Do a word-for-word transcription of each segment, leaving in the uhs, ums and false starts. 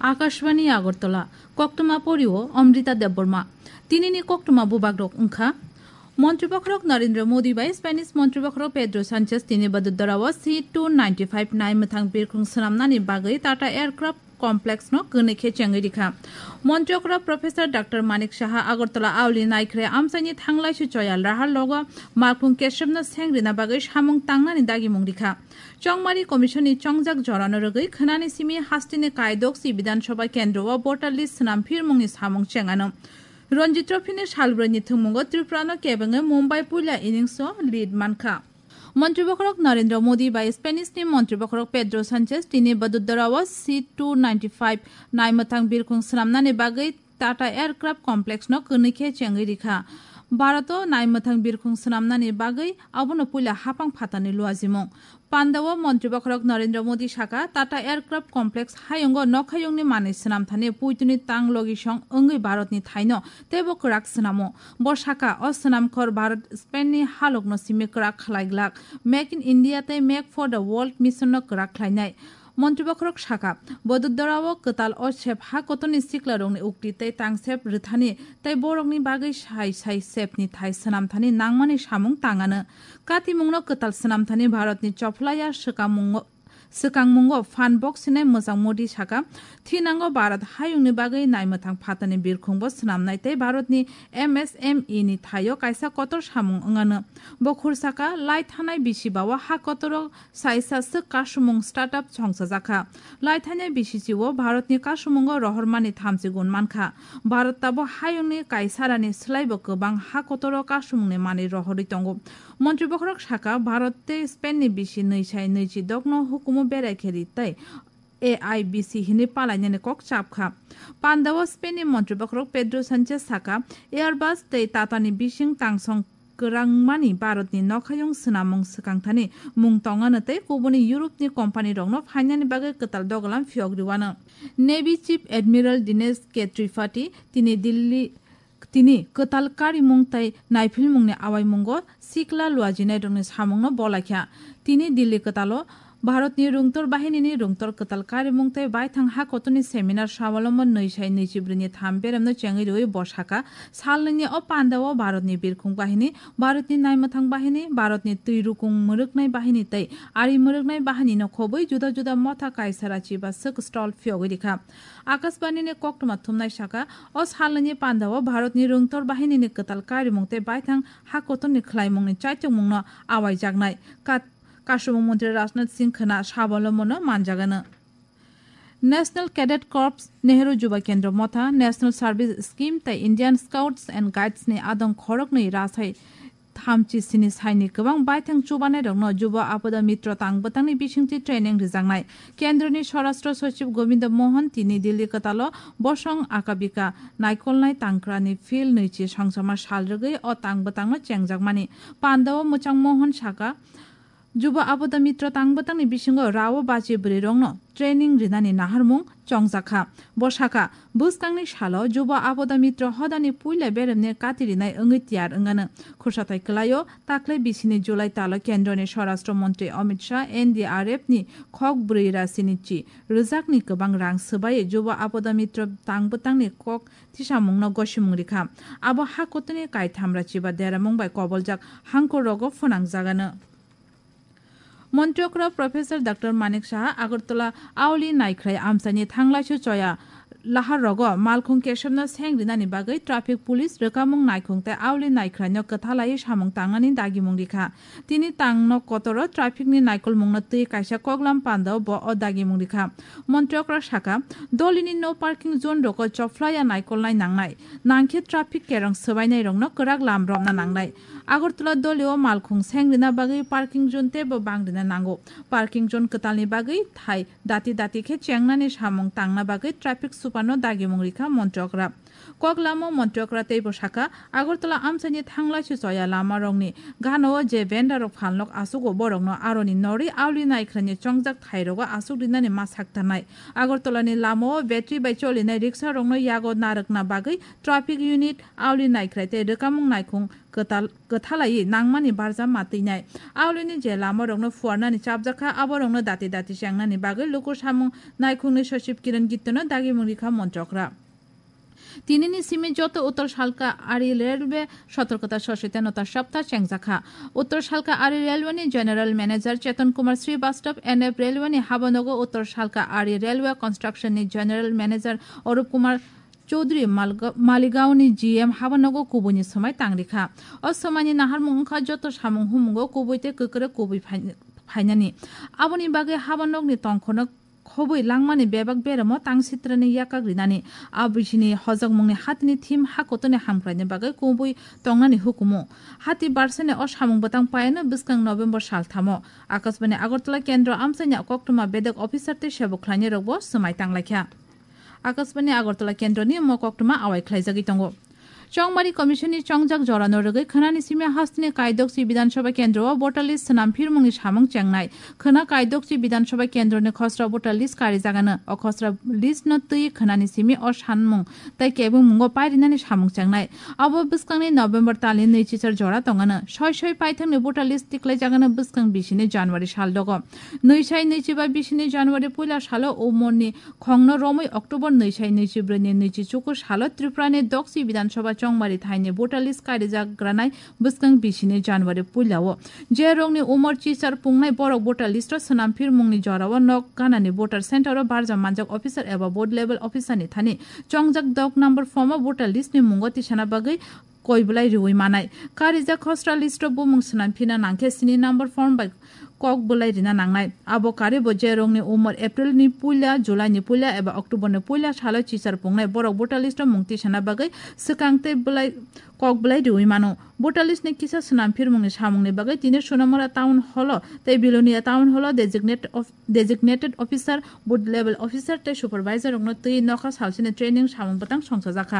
आकाशवाणी আগরতলা কক্টমা পরিও অমৃতা দেববর্মা তিনি নি কক্টমা বুবাগ্রক উংখা মন্ত্রীপক্ষরক নরেন্দ্র মোদি বাই স্পেনিশ মন্ত্রীপক্ষরক পেড্রো সানচেস তিনি বদুদ্দরাও সি টু নাइन्टी फाइव नाइ मथां बिरखुं सोनामनानि बागै टाटा एयारक्राफ्ट कमप्लेक्स नो गनेखे चेंगैरिखा मन्त्रियकरा प्रोफेसर डॉक्टर मानिक साहा আগরতলা आउली नाइख्रे आमसाइनि थांलायसु चयाल राहा लोगो मालखुं केशबनो सेंग्रिना बागै सामुं तांनानि दागि मुंरिखा चंगमारी कमिशननि चंगजाक जरानो रगै खनानि सिमि हास्तिनि कायदोक्सि विधानसभा केन्द्रआव भोटार लिस्ट सोनामफिर मुंनि सामुं चेंगानो रंजित ट्रफिनि सालब्रैनि थुमुंगो त्रिपुरानो केबेङै मुम्बाइ पुइला इनिंसो लिड मानखा मन्त्रिपक्षरक नरेंद्र मोदी बाय स्पेनिशनि मन्त्रिपक्षरक पेड्रो सानचेस तिनि बदुद्दराव सी टू नाइन्टी फाइव नाइ मथां बिरखुं सोनामनानि बागै टाटा एयारक्राफ्ट कमप्लेक्स नो गनेखे चेंगैरिखा भारत नाइ मथां बिरखुं सोनामनानि बागै आबनो पुइला हापां फातानि लुआजिमुं पान्दाव मन्त्रिपक्षरक नरेंद्र मोदी साका टाटा एयारक्राफ्ट कमप्लेक्स हायंगो नखायंनि माने सोनामथानि पुइतुनि तां लगिसं ओंगै भारतनि थाइनो तेबो कराक सोनामो ब साका अ सोनामखर भारत स्पेननि हालकनो सिमि कराक खलायग्लाक मेक इन इंडिया तै make for the world mission नो कराक खलायनाय मन्त्रिपक्षरक साका बदुद्दराव कताल अ सेप हा कतनि सिक्लारंनि उक्ति तै तांसेप रथानि तै बरंनि बागै साइ साइ सेपनि थाइ सोनामथानि नांमानि सामुं तांगानो काति मुंनो कताल सोनामथानि भारतनि चफलाया सकामुंगो सकांमुंगो फानबक्स सिने मोजां मोदी साका थिनांगो भारत हायुंनि बागै नायमथां फातानि बिरखुंबो सोनामनाय तै भारतनि एमएसएमई नि थायो कायसा कतर सामुं अंगानो बखुर साका लाई थानाय बिसिबाव हा कतर साइसा स कासुमुं स्टार्टअप संसा जाखा लाई थानाय बिसिसिवो भारतनि कासुमुंगो रहरमानि थामसि गुन मानखा भारत ताबो हायुंनि कायसारानि सोलायबो गोबां हा कतर कासुमुंनि मानि रहरि दंगो मन्त्रिपक्षरक साका भारत तै स्पेननि बिसि नैसाय नैजि दगनो हुकुम बेरायखेरि तै एआईबीसी हिनि पालायनानै कक चापखा पान्दाव स्पेननि मन्त्रिपक्षरक पेड्रो सानचेस साका एयारबास तै टाटानि बिसिं तांसं गोरांमानि भारतनि नखायं सोनामुं सोकांथानि मुं तंगानो तै गुबुननि युरपनि कम्पानि रंनो फाइनानि बागै कताल दगलाम फियग्रिवानो navy chief admiral Dinesh K Tripathi तिनि दिल्ली तिनी कताल कारिमुं तै नायफिल मुंनि आवाय मुंगो सिक्ला लुआजिनाय रंनि सामुंनो बलाख्या तिनी दिल्ली कतालो भारतनि रुंतर बाहिनीनि रुंतर कताल कारिमुं तै बायथां हा कतनि सेमिनार सावलम्बन नैसाय नैजिब्रैनि थाम बेरामनो चेंगै रुइ बसाका सालनि अ पान्दाव भारतनि बिरखुं बाहिनी भारतनि नायमथां बाहिनी भारतनि तैरुकुं मुरुकनाय बाहिनी तै आरि मुरुकनाय बाहिनी न खबै जुदा जुदा मथा कायसाराची बा सक स्टल फियगरिखा आकाशबाणीनि कक्टमा थुमनाय साका अ सालनि पान्दाव भारतनि रुंतर बाहिनीनि कताल कारिमुं तै बायथां हा कतनि खलायमुंनि चाइचों मुंनो आवाय जागनाय कासुमुं मन्त्री राजनाथ सिंह खना सावलम्बनो मानजागानो national cadet corps Nehru Yuva Kendra मथा नेशनल सार्विस स्कीम तै इंडियन स्काउट्स एंड गाइड्स नि आदं खरकनै रासाय थामची सिनि साइनि गोबां बायथां चुबानाय रंनो युवा आपदा मित्र तांबतांनि बिसिंथि ट्रेनिं रिजांनाय केन्द्रनि स्वराष्ट्र सचिव गोविंद मोहन तिनि दिल्ली कतालो बसं आकाबिका नायकलनाय तांक्रानि फिल नैची संसमा सालरगै अ तांबतांनो चेंगजाकमानि पान्दाव मुचां मोहन साका युवा आपदा मित्र तांबतांनि बिसिंगो राव बाची ब्रै रंनो ट्रेनिं रिनानि नाहारमुं चंगजाखा बसाका बुसकांनि सालो युवा आपदा मित्र हदानि पुइला बेरेमनि कातिरिनाय ओंगै तियार ओंगानो खुरसाथाय कलायो ताक्लै बिसिनि जुलाइ तालो केन्द्रनि स्वराष्ट्र मन्त्री अमित शाह एनडीआरएफ नि खक ब्रै रासिनिची रोजाकनि गोबां रां सोबाय युवा आपदा मित्र तांबतांनि कक थिसामुंनो गसिमुंरिखा आबो हाकतनि कायथामराची बा देरामुंबाय कबलजाक हांको रगो फोनांजागानो मन्त्रियकरा प्रोफेसर डॉक्टर मानिक साहा আগরতলা आउली नायख्राय आमसानि थांलायसु चया लाहार रगो मालखुं केशबनो सेंग्रिनानि बागै ट्राफिक पुलिस रोकामुं नायखुंते आउली नायख्रायनो कथालायै सामुं तांगानि दागि मुंरिखा तिनि तांनो कतरो ट्राफिकनि नायकल मुंनो तै कायसा कगलाम पान्दाव ब अ दागि मुंरिखा मन्त्रियकरा साका दलिनि नो पार्किं जोन रगो चफ्लाया नायकलनाय नांनाय नांखे ट्राफिक केरं सोबायनाय रंनो कराक लामब्रबना नांनाय আগরতলা दलियो मालखुं सेंग्रिना बागै पार्किं जोन तेबो बांग्रिना नांगौ पार्किं जोन कतालनि बागै थाय दाति दाति खे चेंगनानि सामुं तांना बागै ट्राफिक सुपानो दागि मुंरिखा मन्त्रियकरा kok lamo montrokra teibo shaka Agartala amsani thangla chusoya lama rongni gano je vendor rok phalnok asugo borokno aroni nori auli naikrani chongjak thairoga asuk dinani masak tanai Agartala ni lamo battery bai cholinai rickshaw rokno yago narakna bagai traffic unit auli naikrai te rekamung naikung ketal kethalai nangmani barja matinai aulini je lama rokno fuarnani chapjaka aborokno dati dati changnani bagai luko samung naikungni sachib kiran gittono dagi mungrikha montrokra তিনিনি সিমি যত উত্তর শালকা আরি railway সতর্কতা সচেতনতা সপ্তাহ চেংজাখা উত্তর শালকা আরি রেলওয়েনি general manager Chetan Kumar Srivastava NF রেলওয়েনি হাবনগ উত্তর শালকা আরি রেলওয়ে কনস্ট্রাকশননি জেনারেল ম্যানেজার অরূপ কুমার চৌধুরী মালিগাঁওনি জিএম হাবনগ কুবুনি সময় তাংরিখা অসমানি নাহার মুখা যত সামুং হুমুগ কুবইতে ককরে কুবই ফাইনানি আবনি বাগে হাবনগনি তংখনক খবই langmani bebak beramo tangsitrani yakagrinani abishini hojagmungni hatini thim hakotone hamkraini bagai kubui tongnani hukumu hati barsane o samung batang paena biskang November sal thamo akasbani Agartala kendra amsanya koktuma bedek officer te sebokhlani rogbo samai tanglakha akasbani Agartala kendroni mo koktuma awai khlaijagi tongo চংমারি কমিশননি চংজাক জরানো রগৈ খনানি সিমে হাস্তিনি কাইদকসি বিধানসভা কেন্দ্র voter list নাম ফিরমুংনি সামং চেংনাই খনা কাইদকসি বিধানসভা কেন্দ্রনি খসরা voter list কারি জাগানো অ খসরা list ন তুই খনানি সিমে অ সানমুং তাই কেবং মুঙ্গ পাইরিনানি সামং চেংনাই অব বিস্কাংনি নভেম্বর তালি নৈচিচার জরা তঙ্গানো ছয় ছয় পাইথাংনি ভোটার লিস্ট টিকলাই জাগানো বিস্কাং বিশিনি জানুয়ারি সাল দগ নৈসাই নৈচিবা বিশিনি জানুয়ারি পয়লা সাল ও মননি খংন রমই অক্টোবর নৈসাই নৈচিব্রনি নৈচি চুকু সাল ত্রিপুরানি দকসি বিধানসভা চংমারি থাইনে ভোটার লিস্ট কারি জাগ্রানাই বিস্কাং বিশিনি জানুয়ারি পয়লাও যে রংনি উমর চিচার পুংনাই বড় ভোটার লিস্ট সনাম ফিরমুংনি জরাও নক গানানি ভোটার সেন্টার বারজা মানজাক অফিসার এবা বোর্ড লেভেল অফিসারনি থানি চংজাক দক নাম্বার ফর্ম ভোটার লিস্টনি মুঙ্গ তিসানা বাগৈ কইবলাই রুই মানাই কারিজা খসরা list বুমুং Sanam ফিনা নাংখে Sini number form by cock বলাই রিনা নাংনাই আবো কারি বজে রংনি উমর এপ্রিল নি পুইলা জুলাই নি পুইলা এবা অক্টোবর নি পুইলা সাল চিচার পুংনাই বড় ভোটার লিস্ট মুংতি সানা বাগৈ সকাংতে বলাই কক বলাই রুই মানো ভোটার লিস্ট নি কিসা সনাম ফিরমুংনি সামুংনি বাগৈ তিনে সোনামরা টাউন হল তাই Belonia town hall designated designated officer booth level officer তে সুপারভাইজার রংনো তুই নখা সালসিনে ট্রেনিং সামুং বাতাং সংসা জাখা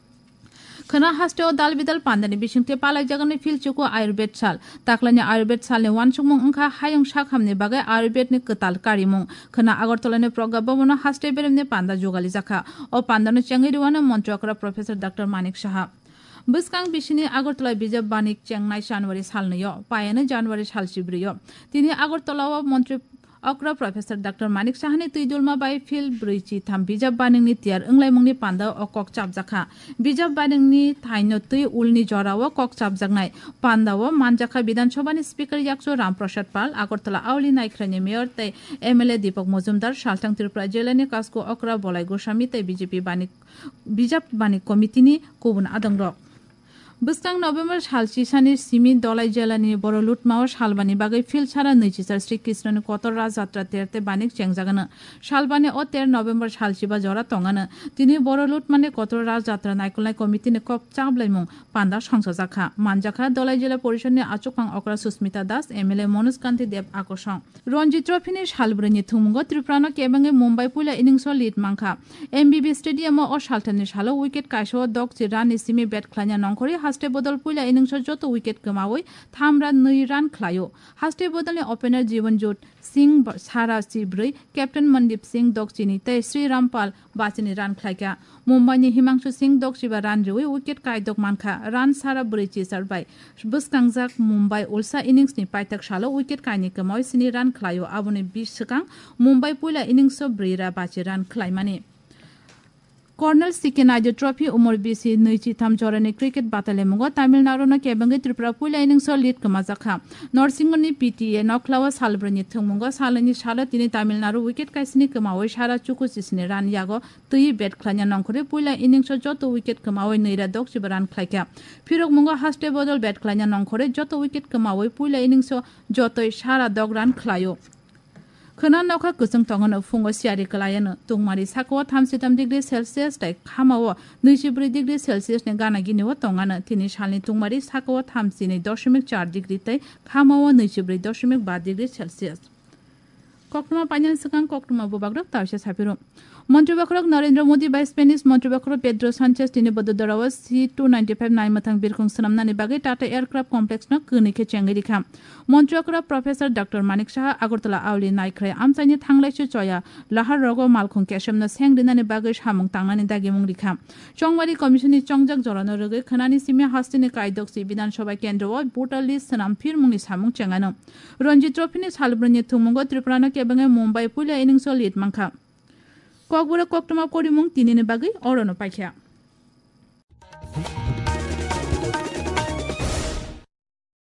খনা হাস্টেও দাল বিদাল পান্দানি বিসিংতে পালাই জাগানি ফিলচুকো আয়ুর্বেদ সাল তাকলানি আয়ুর্বেদ সালনি ওয়ানসুমুং ওংখা হায়ং শাখামনি বাগে আয়ুর্বেদনি কতাল কারিমুং খনা আগরতলানি প্রজ্ঞা ভবন হাস্টে বেরেমনি পান্দা জোগালি জাখা ও পান্দানো চেঙ্গিরিওয়ানা মন্ত্রকরা প্রফেসর ডক্টর মানিক সাহা বিস্কাং বিশিনি আগরতলা বিজব বানিক চেংনাই জানুয়ারি সালনিয় পায়ানো জানুয়ারি সালসিব্রিয় তিনি আগরতলাও মন্ত্রী অক্রা প্রফেসর ডক্টর মানিক সাহানি তুইদুলমা বাই ফিল ব্রৈচি থাম বিজাব বানিংনি তিয়ার ওংলাইমুংনি পান্দা ও কক চাপজাখা বিজাব বানিংনি থাইনো তুই উলনি জরাও কক চাপজাগনাই পান্দাও মানজাখা বিধানসভানি স্পিকার ইয়াকসো রামপ্রসাদ পাল আগরতলা আউলি নাইখ্রানি মেয়র তাই এমএলএ দীপক মজুমদার সালটাং ত্রিপুরা জেলানি কাসকো অক্রা বলাই গোস্বামী তাই বিজেপি বানিক বিজাব বানিক কমিটিনি কুবুন আদংরক বিস্কাং নভেম্বর সালচিসানি সিমি দলাই জেলানি বড় লুটমাও সালবানি বাগৈ ফিল ছাড়া নৈচিচার শ্রীকৃষ্ণনি কতর রাজ যাত্রা তেরতে বানিক চেংজাগানো সালবানি ও তের নভেম্বর সালচিবা জরা তঙ্গানো তিনি বড় লুট মানে কতর রাজ যাত্রা নাইকলাই কমিটিনি কপ চাবলাইমুং পান্দা সংসজাখা মানজাখা দলাই জেলা পরিষদনি আচুকাং অকরা সুস্মিতা দাস এমএলএ মনোজ কান্তি দেব আকর্ষণ রঞ্জি ট্রফিনি সালব্রনি থুমুঙ্গ ত্রিপুরানো কেবাঙ্গে মুম্বাই পুইলা ইনিংস লিড মাংখা এমবিবি স্টেডিয়াম ও সালটানি সালো উইকেট কাইসো দকচি রানি সিমি ব্যাট খ্লাইনা নংখরি হাস্টে বদল পুইলা ইনিংস যত উইকেট কমাওই থাম রান नै রান খ্লাयो হাস্টে বদলনি ওপেনার জীবনজোট সিং সারা চিব্रै ক্যাপ্টেন মনদীপ সিং দকচিনি তাই শ্রীরামপাল বাচিনি রান খ্লাইকা মুম্বাইনি হিমাংশু সিং দকচিবা রান রুই উইকেট কাইদক মানখা রান সারা ব্রৈচি সারবাই বসকাংজাক মুম্বাই উলসা ইনিংসনি পাইতাক সালো উইকেट কাইনি কমাওই সিনি রান খ্লাयो আবনি বিশ সকাং মুম্বাই পুইলা ইনিংস ব্রৈরা বাচি রান খ্লাইমানি कर्नल सिके नायडू ट्रफी उमर बिसि नैचि थाम जरानि क्रिकेट बातालेमुगो तामिलनाडुनो केबंगे त्रिपुरा पुइला इनिंस लिड कमाजाखा नरसिंहनि पिटिए नखलावा सालब्रनि थंमुगो सालनि सालो तिनि तामिलनाडु विकेट काइसिनि कमावै सारा चुकु सिसिनि रान यागो तुइ बेट ख्लान्या नंखरे पुइला इनिंस जतो विकेट कमावै नैरा दक्सिब रान ख्लाइका फिरक मुगो हास्टे बदल बेट ख्लान्या नंखरे जतो विकेट कमावै पुइला इनिंस जतोय सारा दग रान ख्लायो खना नखा कुसुं तंगन फुंगो सियारि कलायनो तुंगमारि साको थामजिथाम डिग्री सेलसियास ताइ खामावो नैजिब्रै डिग्री सेलसियास नि गाना गिनिवो तंगानो तिनि सालनि तुंगमारि साको थामजिनै दशमिक चार डिग्री ताइ खामावो नैजिब्रै दशमिक बा degree Celsius Koktuma Panyan Sakang Koktuma Bubagro Tarsha Sapiro. Montrevacrok Narendra Modi by Spanish Montrevacro Pedro Sanchez Tinebado Darawas C two ninety-five nine Matang Birkung Sanamnani Bagi Tata Aircraft Complex no Kunike Changirika. Montrevacro Professor Doctor Manik Shah Agortala Auli Naikre Amsani Tanglechu Choya Lahar Rogo Malkung Kesham na Seng Dinani Bagish Hamung Tangani Dagimung Rika. Chongwari Commission Chongjak Zorano Rege Kanani Simia Hastini Kaidoxi Bidan Shoba Kendro Buta List Sanam Pirmungi Hamung Changano. Ronji Tropinis Halbrunye Tumungo Triprana Kebanga Mumbai Pula Inning Solid Manka. Kokbura Koktuma Korimung Tinini Bagi Orono Pakia.